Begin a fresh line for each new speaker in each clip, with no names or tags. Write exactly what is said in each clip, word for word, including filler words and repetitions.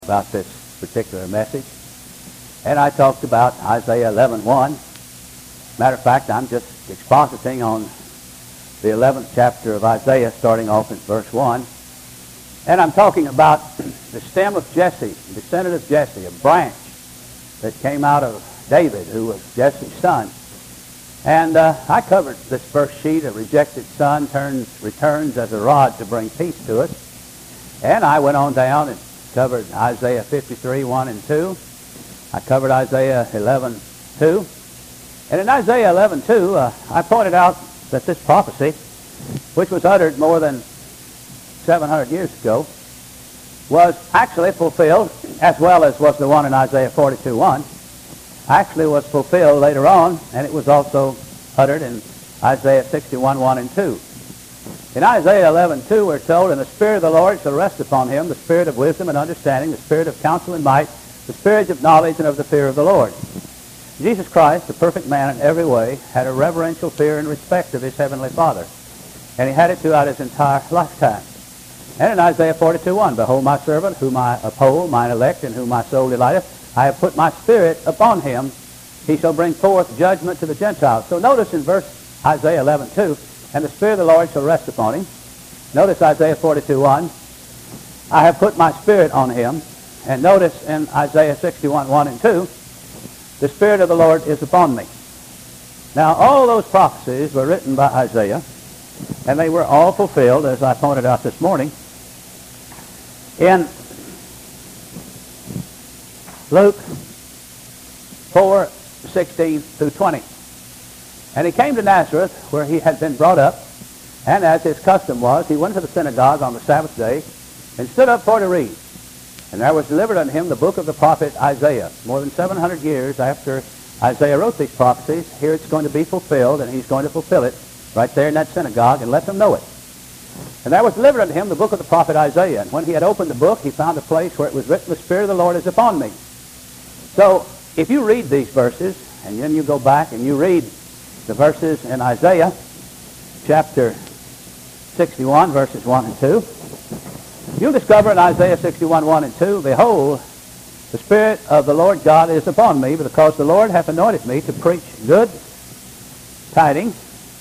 about this particular message. And I talked about Isaiah eleven one. Matter of fact, I'm just expositing on the eleventh chapter of Isaiah, starting off in verse one. And I'm talking about the stem of Jesse, the descendant of Jesse, a branch that came out of David, who was Jesse's son. And uh, I covered this first sheet, a rejected son turns, returns as a rod to bring peace to us. And I went on down and covered Isaiah fifty-three, one and two. I covered Isaiah eleven, two. And in Isaiah eleven, two, uh, I pointed out that this prophecy, which was uttered more than seven hundred years ago, was actually fulfilled, as well as was the one in Isaiah forty-two, one, actually was fulfilled later on, and it was also uttered in Isaiah sixty-one, one and two. In Isaiah eleven, two, we're told, "And the Spirit of the Lord shall rest upon him, the Spirit of wisdom and understanding, the Spirit of counsel and might, the Spirit of knowledge and of the fear of the Lord." Jesus Christ, the perfect man in every way, had a reverential fear and respect of his heavenly Father. And he had it throughout his entire lifetime. And in Isaiah forty-two, one, "Behold my servant, whom I uphold, mine elect, in whom my soul delighteth. I have put my Spirit upon him. He shall bring forth judgment to the Gentiles." So notice in verse Isaiah eleven, two, "And the Spirit of the Lord shall rest upon him." Notice Isaiah forty-two, one, "I have put my Spirit on him." And notice in Isaiah sixty-one, one and two, "The Spirit of the Lord is upon me." Now, all those prophecies were written by Isaiah, and they were all fulfilled, as I pointed out this morning, in Luke four, sixteen through twenty. "And he came to Nazareth, where he had been brought up, and as his custom was, he went to the synagogue on the Sabbath day, and stood up for to read. And there was delivered unto him the book of the prophet Isaiah." More than seven hundred years after Isaiah wrote these prophecies, here it's going to be fulfilled, and he's going to fulfill it right there in that synagogue and let them know it. "And there was delivered unto him the book of the prophet Isaiah. And when he had opened the book, he found a place where it was written, 'The Spirit of the Lord is upon me.'" So, if you read these verses, and then you go back and you read the verses in Isaiah chapter sixty-one, verses one and two, you'll discover in Isaiah sixty-one, one and two, "Behold, the Spirit of the Lord God is upon me, because the Lord hath anointed me to preach good tidings."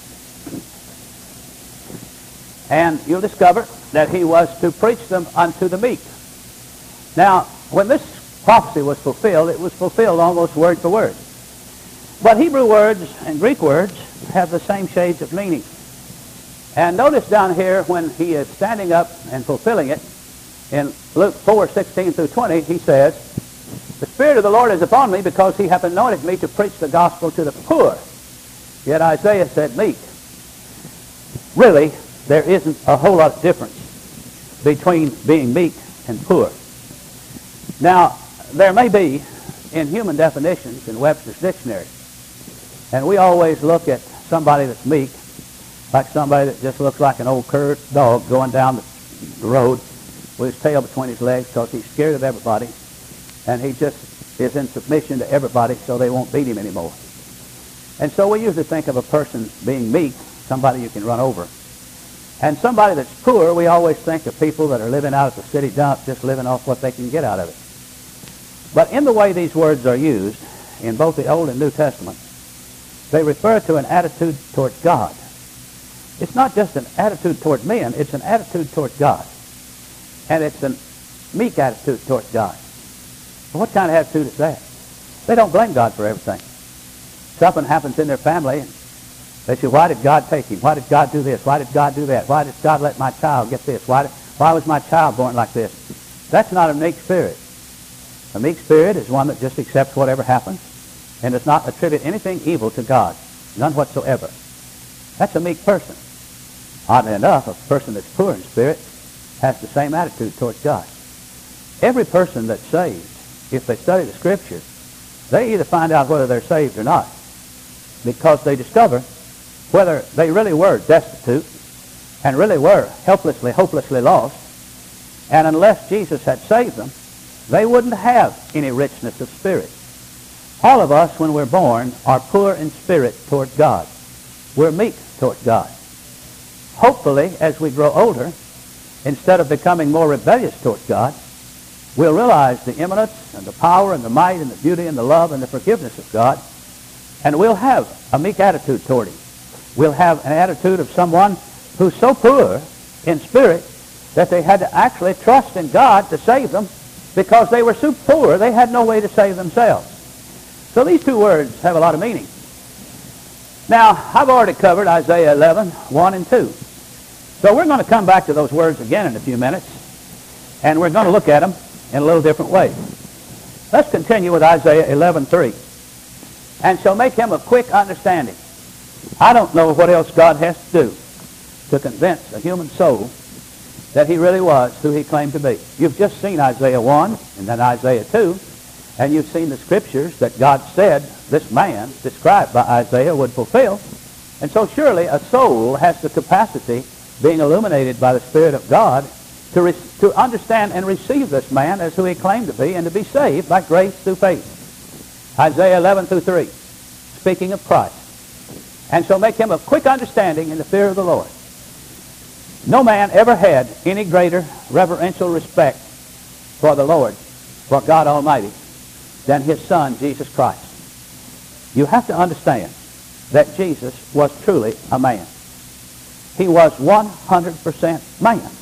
And you'll discover that he was to preach them unto the meek. Now, when this prophecy was fulfilled, it was fulfilled almost word for word. But Hebrew words and Greek words have the same shades of meaning. And notice down here when he is standing up and fulfilling it, in Luke four, sixteen through twenty, he says, "The Spirit of the Lord is upon me, because he hath anointed me to preach the gospel to the poor." Yet Isaiah said meek. Really, there isn't a whole lot of difference between being meek and poor. Now, there may be in human definitions in Webster's dictionary, and we always look at somebody that's meek like somebody that just looks like an old cur dog going down the road with his tail between his legs because he's scared of everybody, and he just is in submission to everybody so they won't beat him anymore. And so we usually think of a person being meek, somebody you can run over. And somebody that's poor, we always think of people that are living out at the city dump, just living off what they can get out of it. But in the way these words are used, in both the Old and New Testament, they refer to an attitude toward God. It's not just an attitude toward men, it's an attitude toward God. And it's a meek attitude toward God. Well, what kind of attitude is that? They don't blame God for everything. Something happens in their family, and they say, "Why did God take him? Why did God do this? Why did God do that? Why did God let my child get this? Why, did, why was my child born like this?" That's not a meek spirit. A meek spirit is one that just accepts whatever happens and does not attribute anything evil to God, none whatsoever. That's a meek person. Oddly enough, a person that's poor in spirit has the same attitude towards God. Every person that's saved, if they study the Scriptures, they either find out whether they're saved or not, because they discover whether they really were destitute and really were helplessly, hopelessly lost, and unless Jesus had saved them, they wouldn't have any richness of spirit. All of us, when we're born, are poor in spirit toward God. We're meek toward God. Hopefully, as we grow older, instead of becoming more rebellious toward God, we'll realize the eminence and the power and the might and the beauty and the love and the forgiveness of God, and we'll have a meek attitude toward him. We'll have an attitude of someone who's so poor in spirit that they had to actually trust in God to save them because they were so poor they had no way to save themselves. So these two words have a lot of meaning. Now, I've already covered Isaiah eleven, one and two. So we're going to come back to those words again in a few minutes, and we're going to look at them in a little different way. Let's continue with Isaiah eleven, three. And shall make him of quick understanding. I don't know what else God has to do to convince a human soul that he really was who he claimed to be. You've just seen Isaiah one and then Isaiah two, and you've seen the scriptures that God said this man, described by Isaiah, would fulfill. And so surely a soul has the capacity, being illuminated by the Spirit of God, to, re- to understand and receive this man as who he claimed to be and to be saved by grace through faith. Isaiah eleven through three, speaking of Christ. And shall make him of quick understanding in the fear of the Lord. No man ever had any greater reverential respect for the Lord, for God Almighty, than his Son, Jesus Christ. You have to understand that Jesus was truly a man. He was one hundred percent man.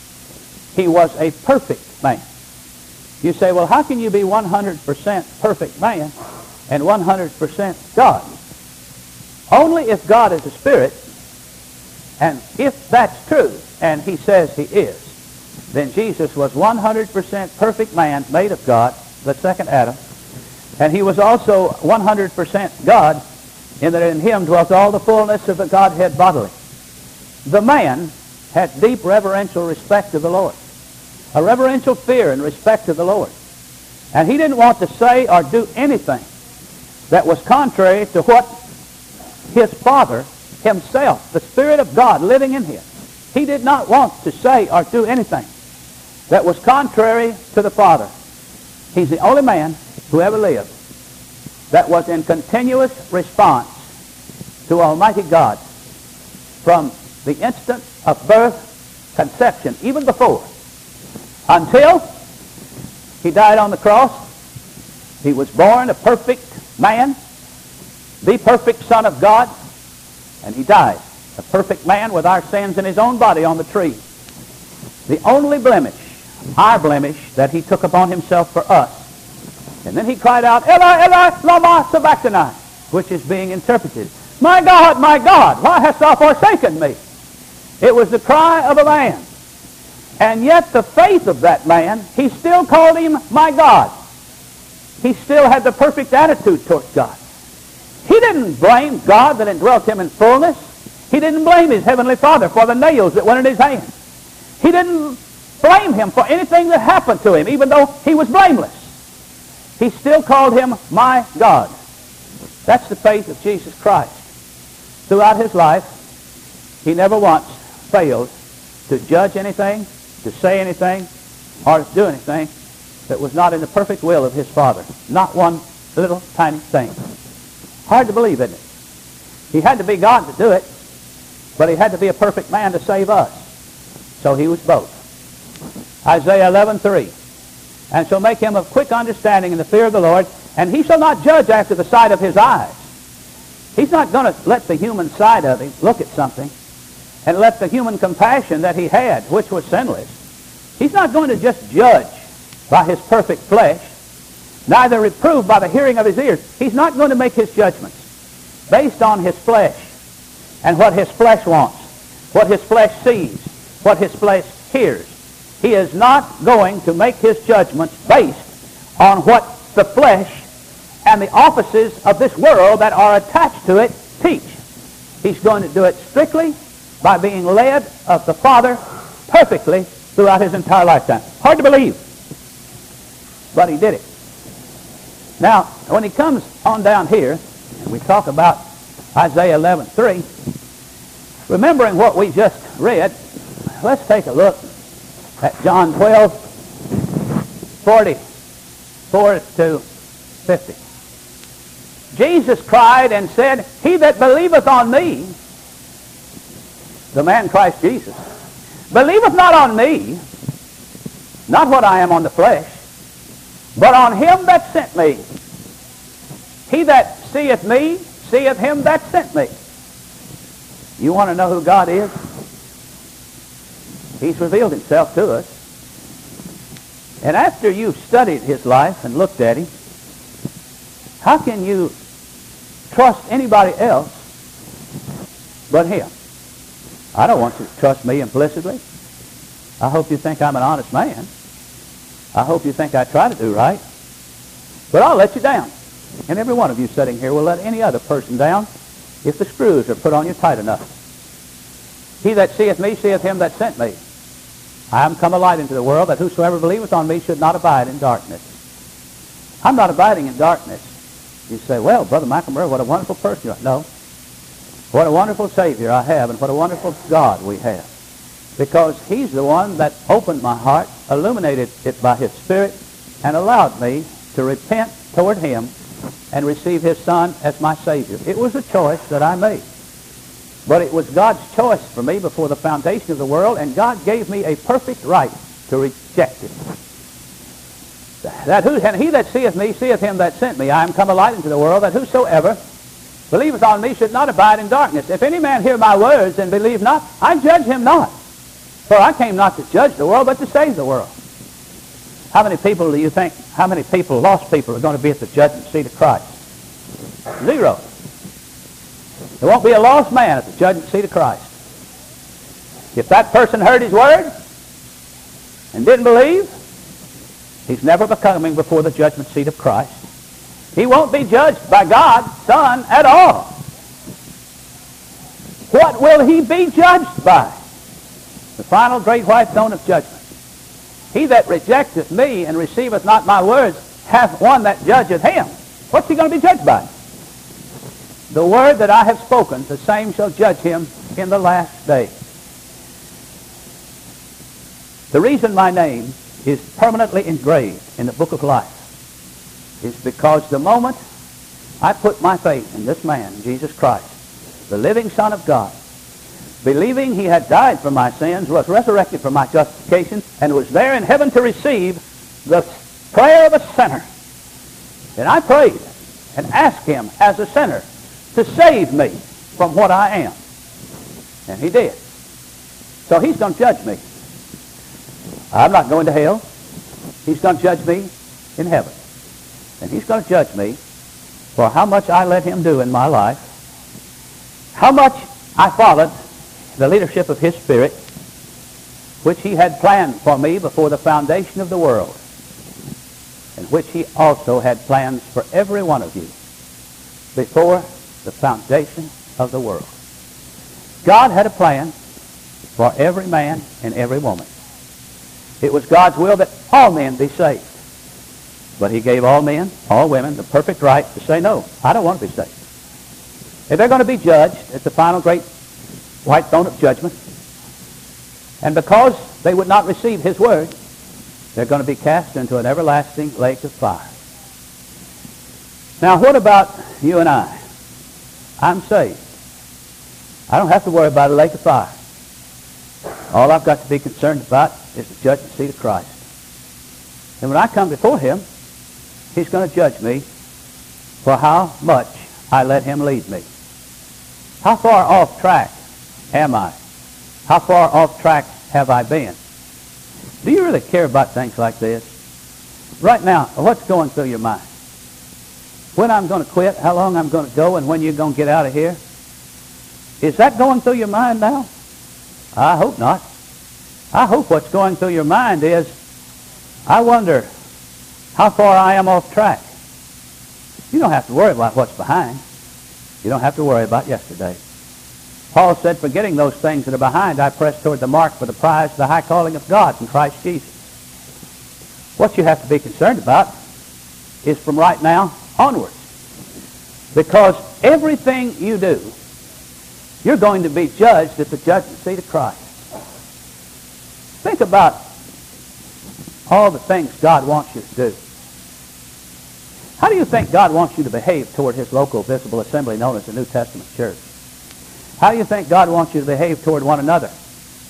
He was a perfect man. You say, well, how can you be one hundred percent perfect man and one hundred percent God? Only if God is a spirit, and if that's true, and he says he is, then Jesus was one hundred percent perfect man, made of God, the second Adam, and he was also one hundred percent God, in that in him dwelt all the fullness of the Godhead bodily. The man had deep reverential respect to the Lord, a reverential fear and respect to the Lord. And he didn't want to say or do anything that was contrary to what his Father himself, the Spirit of God living in him, he did not want to say or do anything that was contrary to the Father. He's the only man who ever lived that was in continuous response to Almighty God from the instant of birth, conception, even before, until he died on the cross. He was born a perfect man, the perfect Son of God, and he died a perfect man with our sins in his own body on the tree. The only blemish, our blemish, that he took upon himself for us. And then he cried out, Eli, Eli, lama sabachthani, which is being interpreted, my God, my God, why hast thou forsaken me? It was the cry of a man. And yet the faith of that man, he still called him my God. He still had the perfect attitude towards God. He didn't blame God that indwelt him in fullness. He didn't blame his heavenly Father for the nails that went in his hands. He didn't blame him for anything that happened to him, even though he was blameless. He still called him my God. That's the faith of Jesus Christ. Throughout his life, he never once failed to judge anything, to say anything, or to do anything that was not in the perfect will of his Father. Not one little tiny thing. Hard to believe, isn't it? He had to be God to do it, but he had to be a perfect man to save us. So he was both. Isaiah eleven three. And shall make him of quick understanding in the fear of the Lord, and he shall not judge after the sight of his eyes. He's not going to let the human side of him look at something and let the human compassion that he had, which was sinless. He's not going to just judge by his perfect flesh, neither reprove by the hearing of his ears. He's not going to make his judgments based on his flesh and what his flesh wants, what his flesh sees, what his flesh hears. He is not going to make his judgments based on what the flesh and the offices of this world that are attached to it teach. He's going to do it strictly by being led of the Father perfectly throughout his entire lifetime. Hard to believe, but he did it. Now, when he comes on down here, and we talk about Isaiah eleven three, remembering what we just read, let's take a look at John twelve forty-four to fifty. Jesus cried and said, he that believeth on me, the man Christ Jesus, believeth not on me, not what I am on the flesh, but on him that sent me. He that seeth me, seeth him that sent me. You want to know who God is? He's revealed himself to us. And after you've studied his life and looked at him, how can you trust anybody else but him? I don't want you to trust me implicitly. I hope you think I'm an honest man. I hope you think I try to do right. But I'll let you down. And every one of you sitting here will let any other person down if the screws are put on you tight enough. He that seeth me seeth him that sent me. I am come a light into the world, that whosoever believeth on me should not abide in darkness. I'm not abiding in darkness. You say, well, Brother McElmurray, what a wonderful person you are. No. What a wonderful Savior I have, and what a wonderful God we have. Because he's the one that opened my heart, illuminated it by his Spirit, and allowed me to repent toward him and receive his Son as my Savior. It was a choice that I made. But it was God's choice for me before the foundation of the world, and God gave me a perfect right to reject it. That who, and he that seeth me seeth him that sent me. I am come a light into the world, that whosoever believeth on me should not abide in darkness. If any man hear my words and believe not, I judge him not. For I came not to judge the world, but to save the world. How many people do you think, how many people, lost people, are going to be at the judgment seat of Christ? Zero. There won't be a lost man at the judgment seat of Christ. If that person heard his word and didn't believe, he's never coming before the judgment seat of Christ. He won't be judged by God's Son at all. What will he be judged by? The final great white throne of judgment. He that rejecteth me and receiveth not my words hath one that judgeth him. What's he going to be judged by? The word that I have spoken, the same shall judge him in the last day. The reason my name is permanently engraved in the book of life is because the moment I put my faith in this man, Jesus Christ, the living Son of God, believing he had died for my sins, was resurrected for my justification, and was there in heaven to receive the prayer of a sinner. And I prayed and asked him as a sinner to save me from what I am. And he did. So he's going to judge me. I'm not going to hell. He's going to judge me in heaven. And he's going to judge me for how much I let him do in my life, how much I followed the leadership of his Spirit, which he had planned for me before the foundation of the world, and which he also had plans for every one of you before the foundation of the world. God had a plan for every man and every woman. It was God's will that all men be saved. But he gave all men, all women, the perfect right to say, no, I don't want to be saved. If they're going to be judged at the final great white throne of judgment, and because they would not receive his word, they're going to be cast into an everlasting lake of fire. Now, what about you and I? I'm saved. I don't have to worry about a lake of fire. All I've got to be concerned about is the judgment seat of Christ. And when I come before him, he's going to judge me for how much I let him lead me. How far off track am I? How far off track have I been? Do you really care about things like this? Right now, what's going through your mind? When I'm going to quit, how long I'm going to go, and when you're going to get out of here? Is that going through your mind now? I hope not. I hope what's going through your mind is, I wonder how far I am off track. You don't have to worry about what's behind. You don't have to worry about yesterday. Paul said, forgetting those things that are behind, I press toward the mark for the prize of the high calling of God in Christ Jesus. What you have to be concerned about is from right now onwards. Because everything you do, you're going to be judged at the judgment seat of Christ. Think about all the things God wants you to do. How do you think God wants you to behave toward his local visible assembly known as the New Testament church? How do you think God wants you to behave toward one another?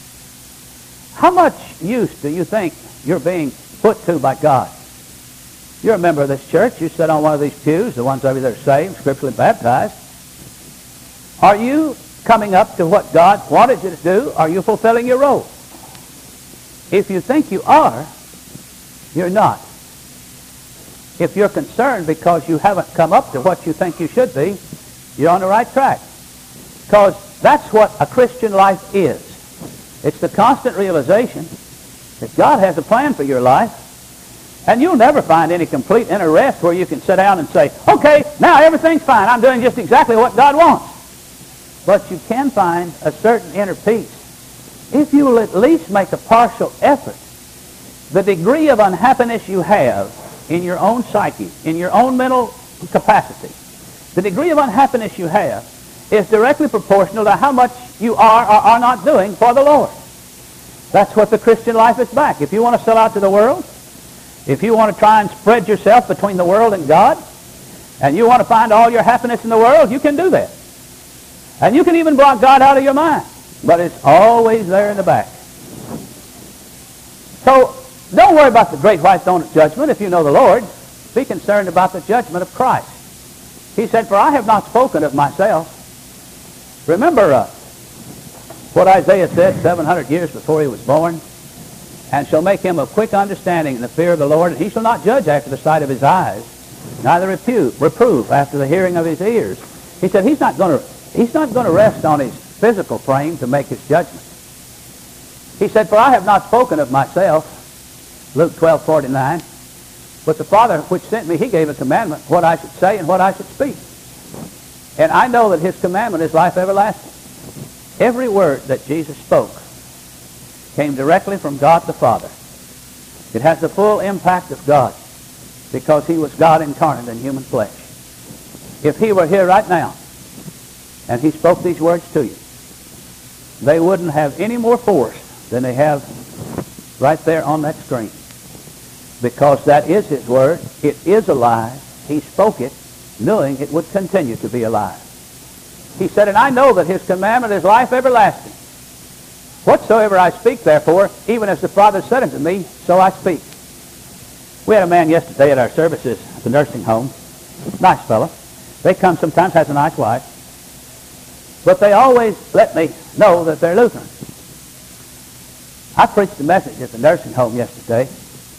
How much use do you think you're being put to by God You're a member of this church. You sit on one of these pews, the ones over there saved, scripturally baptized. Are you coming up to what God wanted you to do? Are you fulfilling your role? If you think you are, you're not. If you're concerned because you haven't come up to what you think you should be, you're on the right track. Because that's what a Christian life is. It's the constant realization that God has a plan for your life, and you'll never find any complete inner rest where you can sit down and say, okay, now everything's fine. I'm doing just exactly what God wants. But you can find a certain inner peace if you will at least make a partial effort. The degree of unhappiness you have in your own psyche, in your own mental capacity, the degree of unhappiness you have is directly proportional to how much you are or are not doing for the Lord. That's what the Christian life is back. If you want to sell out to the world, if you want to try and spread yourself between the world and God, and you want to find all your happiness in the world, you can do that. And you can even block God out of your mind. But it's always there in the back. So, don't worry about the great white throne of judgment if you know the Lord. Be concerned about the judgment of Christ. He said, for I have not spoken of myself. Remember uh, what Isaiah said seven hundred years before he was born? And shall make him of quick understanding in the fear of the Lord, and he shall not judge after the sight of his eyes, neither reprove, reprove after the hearing of his ears. He said he's not going to he's not going to rest on his physical frame to make his judgment. He said, for I have not spoken of myself, Luke twelve forty-nine, but the Father which sent me, he gave a commandment what I should say and what I should speak. And I know that his commandment is life everlasting. Every word that Jesus spoke came directly from God the Father. It has the full impact of God because he was God incarnate in human flesh. If he were here right now and he spoke these words to you, they wouldn't have any more force than they have right there on that screen. Because that is his word. It is alive. He spoke it knowing it would continue to be alive. He said, and I know that his commandment is life everlasting. Whatsoever I speak, therefore, even as the Father said unto me, so I speak. We had a man yesterday at our services at the nursing home. Nice fellow. They come sometimes, has a nice wife. But they always let me know that they're Lutheran. I preached a message at the nursing home yesterday.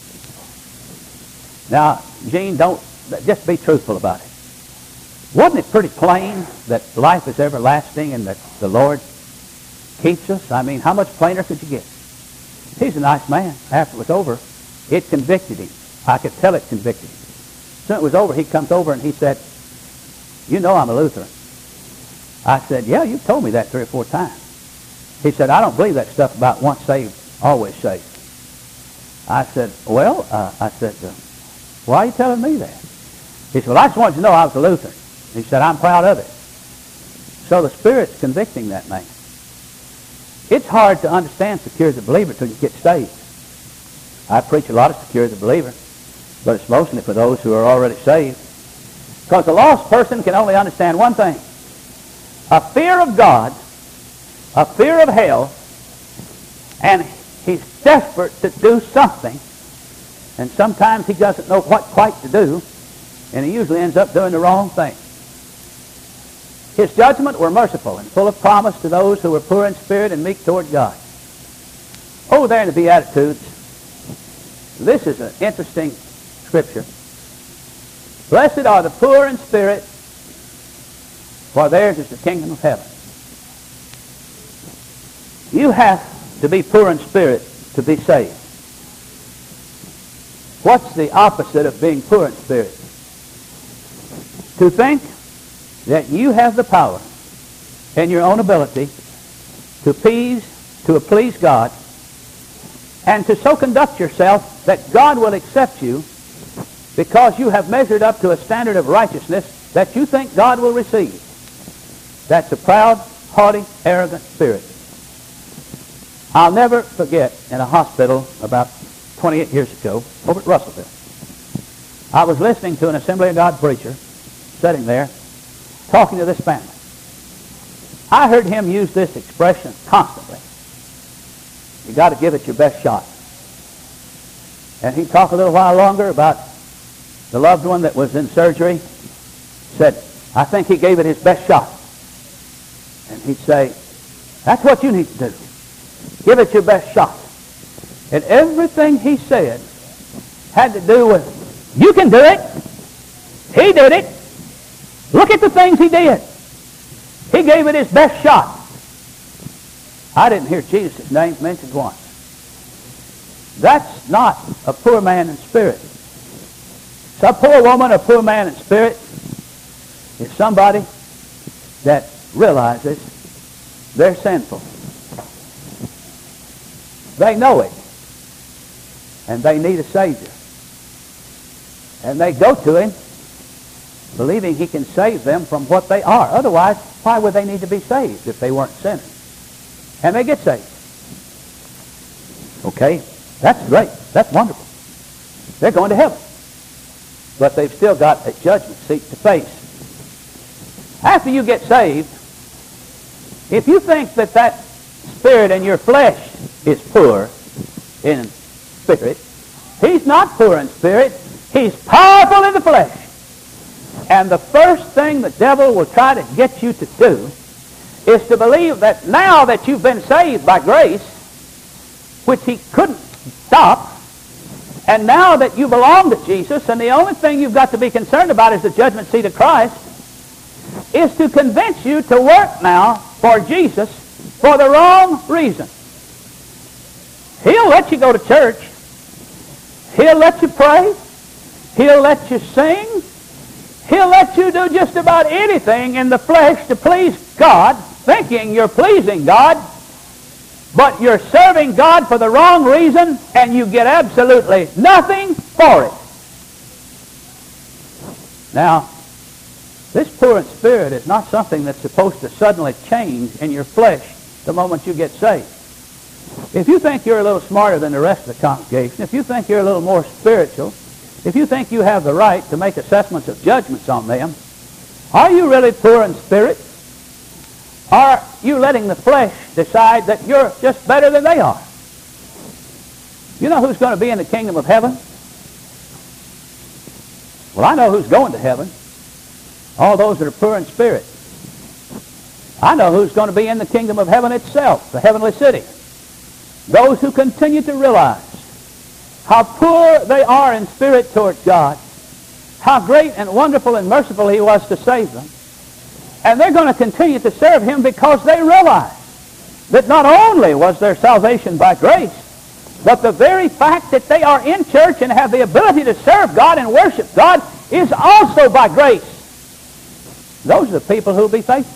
Now, Gene, don't, just be truthful about it. Wasn't it pretty plain that life is everlasting and that the Lord keeps us? I mean, how much plainer could you get? He's a nice man. After it was over, it convicted him. I could tell it convicted him. Soon it was over, he comes over and he said, you know I'm a Lutheran. I said, yeah, you told me that three or four times. He said, I don't believe that stuff about once saved, always saved. I said, well, uh, I said, uh, why are you telling me that? He said, well, I just wanted you to know I was a Lutheran. He said, I'm proud of it. So the Spirit's convicting that man. It's hard to understand secure as a believer until you get saved. I preach a lot of secure as a believer, but it's mostly for those who are already saved. Because a lost person can only understand one thing. A fear of God, a fear of hell, and he's desperate to do something, and sometimes he doesn't know what quite to do, and he usually ends up doing the wrong thing. His judgment were merciful and full of promise to those who were poor in spirit and meek toward God. Over there in the Beatitudes, this is an interesting scripture. Blessed are the poor in spirit, for theirs is the kingdom of heaven. You have to be poor in spirit to be saved. What's the opposite of being poor in spirit? To think that you have the power and your own ability to please, to please God, and to so conduct yourself that God will accept you because you have measured up to a standard of righteousness that you think God will receive. That's a proud, haughty, arrogant spirit. I'll never forget in a hospital about twenty-eight years ago over at Russellville. I was listening to an Assembly of God preacher sitting there talking to this family. I heard him use this expression constantly. You got to give it your best shot. And he talked a little while longer about the loved one that was in surgery said, I think he gave it his best shot. And he'd say, that's what you need to do. Give it your best shot. And everything he said had to do with, you can do it. He did it. Look at the things he did. He gave it his best shot. I didn't hear Jesus' name mentioned once. That's not a poor man in spirit. So a poor woman, a poor man in spirit is somebody that realizes they're sinful. They know it. And they need a Savior. And they go to him believing he can save them from what they are. Otherwise, why would they need to be saved if they weren't sinners? And they get saved. Okay? That's great. That's wonderful. They're going to heaven. But they've still got a judgment seat to face. After you get saved, if you think that that spirit in your flesh is poor in spirit, he's not poor in spirit. He's powerful in the flesh. And the first thing the devil will try to get you to do is to believe that now that you've been saved by grace, which he couldn't stop, and now that you belong to Jesus, and the only thing you've got to be concerned about is the judgment seat of Christ, is to convince you to work now for Jesus for the wrong reason. He'll let you go to church. He'll let you pray. He'll let you sing. He'll let you do just about anything in the flesh to please God, thinking you're pleasing God, but you're serving God for the wrong reason, and you get absolutely nothing for it. Now, this poor in spirit is not something that's supposed to suddenly change in your flesh the moment you get saved. If you think you're a little smarter than the rest of the congregation, if you think you're a little more spiritual, if you think you have the right to make assessments of judgments on them, are you really poor in spirit? Are you letting the flesh decide that you're just better than they are? You know who's going to be in the kingdom of heaven? Well, I know who's going to heaven. All those that are poor in spirit. I know who's going to be in the kingdom of heaven itself, the heavenly city. Those who continue to realize how poor they are in spirit toward God, how great and wonderful and merciful he was to save them. And they're going to continue to serve him because they realize that not only was their salvation by grace, but the very fact that they are in church and have the ability to serve God and worship God is also by grace. Those are the people who will be faithful.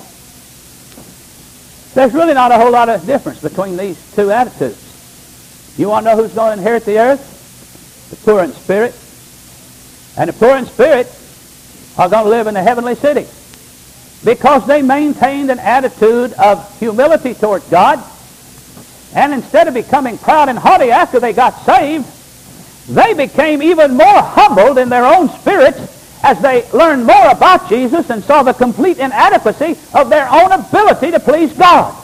There's really not a whole lot of difference between these two attitudes. You want to know who's going to inherit the earth? The poor in spirit. And the poor in spirit are going to live in the heavenly city because they maintained an attitude of humility toward God, and instead of becoming proud and haughty after they got saved, they became even more humbled in their own spirits as they learned more about Jesus and saw the complete inadequacy of their own ability to please God.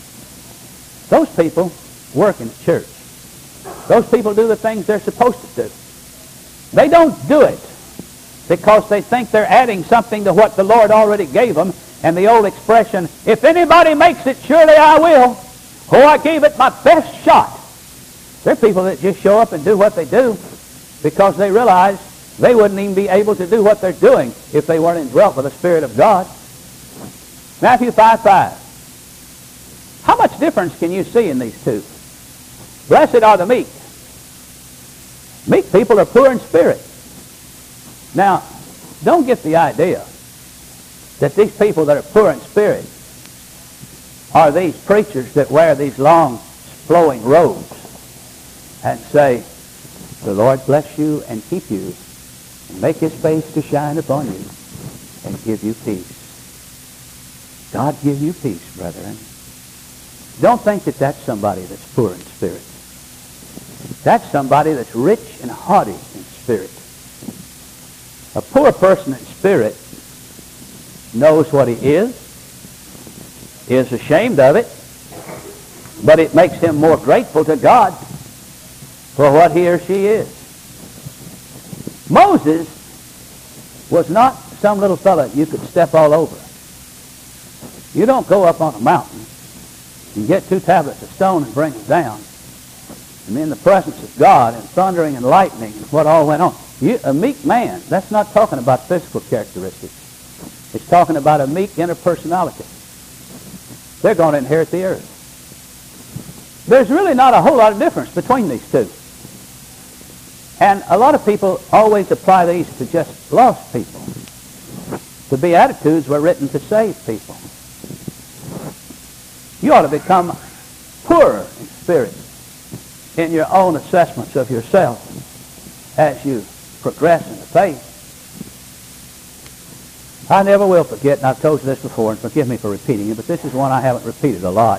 Those people work in the church. Those people do the things they're supposed to do. They don't do it because they think they're adding something to what the Lord already gave them. And the old expression, if anybody makes it, surely I will. Oh, I gave it my best shot. They're people that just show up and do what they do because they realize they wouldn't even be able to do what they're doing if they weren't indwelt by the Spirit of God. Matthew five five. How much difference can you see in these two? Blessed are the meek. Meek people are poor in spirit. Now, don't get the idea that these people that are poor in spirit are these preachers that wear these long flowing robes and say, the Lord bless you and keep you and make his face to shine upon you and give you peace. God give you peace, brethren. Don't think that that's somebody that's poor in spirit. That's somebody that's rich and haughty in spirit. A poor person in spirit knows what he is, is ashamed of it, but it makes him more grateful to God for what he or she is. Moses was not some little fella you could step all over. You don't go up on a mountain and get two tablets of stone and bring them down, and in the presence of God and thundering and lightning and what all went on. You, a meek man, that's not talking about physical characteristics. It's talking about a meek inner personality. They're going to inherit the earth. There's really not a whole lot of difference between these two. And a lot of people always apply these to just lost people. The Beatitudes were written to save people. You ought to become poorer in spirit in your own assessments of yourself as you progress in the faith. I never will forget, and I've told you this before, and forgive me for repeating it, but this is one I haven't repeated a lot.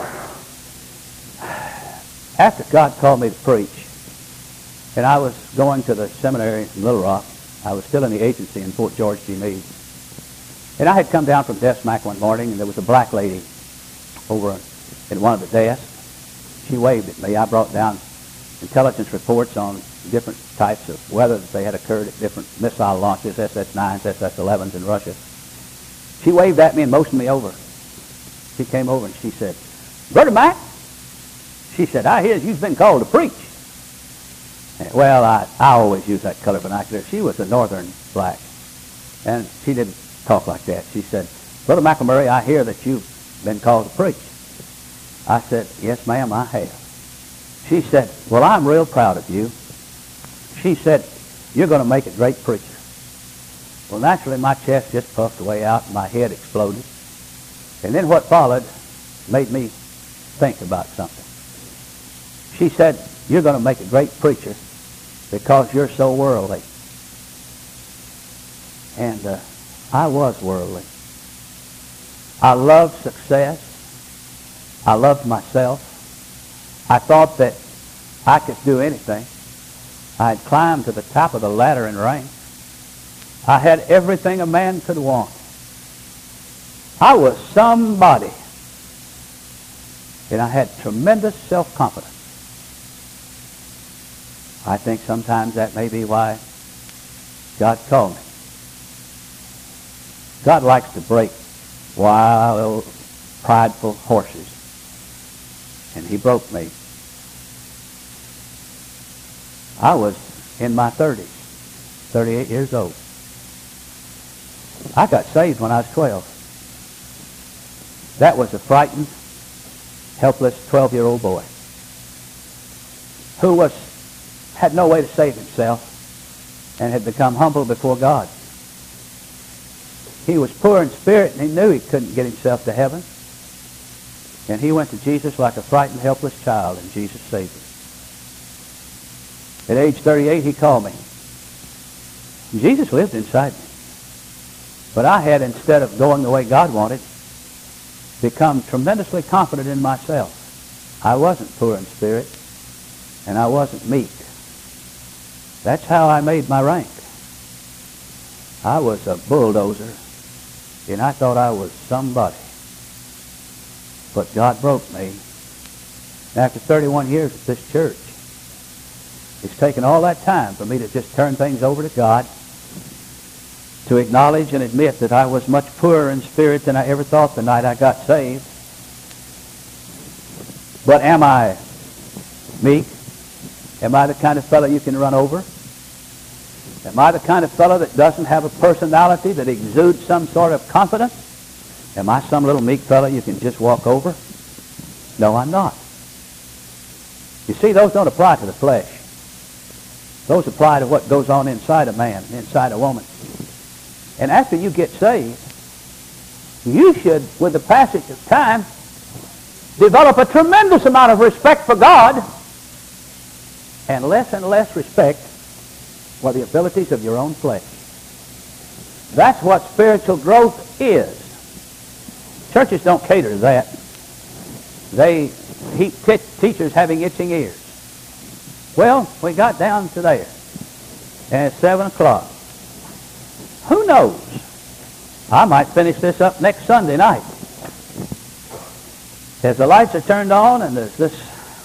After God called me to preach, and I was going to the seminary in Little Rock, I was still in the agency in Fort George, G. Meade. And I had come down from Des Mac one morning, and there was a black lady over in one of the desks. She waved at me. I brought down intelligence reports on different types of weather that they had occurred at different missile launches, S S nines, S S elevens in Russia. She waved at me and motioned me over. She came over and she said, "Brother Mac," she said, "I hear you've been called to preach." And, well, I, I always use that color vernacular. She was a northern black, and she didn't talk like that. She said, "Brother McElmurray, I hear that you've been called to preach." I said, "Yes, ma'am, I have." She said, "Well, I'm real proud of you." She said, "You're going to make a great preacher." Well, naturally, my chest just puffed way out and my head exploded. And then what followed made me think about something. She said, "You're going to make a great preacher because you're so worldly." And uh, I was worldly. I loved success. I loved myself. I thought that I could do anything. I had climbed to the top of the ladder in rank. I had everything a man could want. I was somebody. And I had tremendous self-confidence. I think sometimes that may be why God called me. God likes to break wild, prideful horses. And he broke me. I was in my thirties, thirty-eight years old. I got saved when I was twelve. That was a frightened, helpless twelve-year-old boy who was had no way to save himself and had become humble before God. He was poor in spirit, and he knew he couldn't get himself to heaven. And he went to Jesus like a frightened, helpless child, and Jesus saved him. At age thirty-eight, he called me. And Jesus lived inside me. But I had, instead of going the way God wanted, become tremendously confident in myself. I wasn't poor in spirit, and I wasn't meek. That's how I made my rank. I was a bulldozer, and I thought I was somebody. But God broke me. After thirty-one years at this church, it's taken all that time for me to just turn things over to God, to acknowledge and admit that I was much poorer in spirit than I ever thought the night I got saved. But am I meek? Am I the kind of fellow you can run over? Am I the kind of fellow that doesn't have a personality that exudes some sort of confidence? Am I some little meek fellow you can just walk over? No, I'm not. You see, those don't apply to the flesh. Those apply to what goes on inside a man, inside a woman. And after you get saved, you should, with the passage of time, develop a tremendous amount of respect for God and less and less respect for the abilities of your own flesh. That's what spiritual growth is. Churches don't cater to that. They heap t- teachers having itching ears. Well, we got down to there, and it's seven o'clock. Who knows? I might finish this up next Sunday night. As the lights are turned on and there's this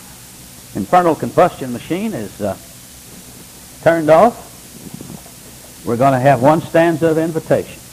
infernal combustion machine is uh, turned off, we're going to have one stanza of invitation.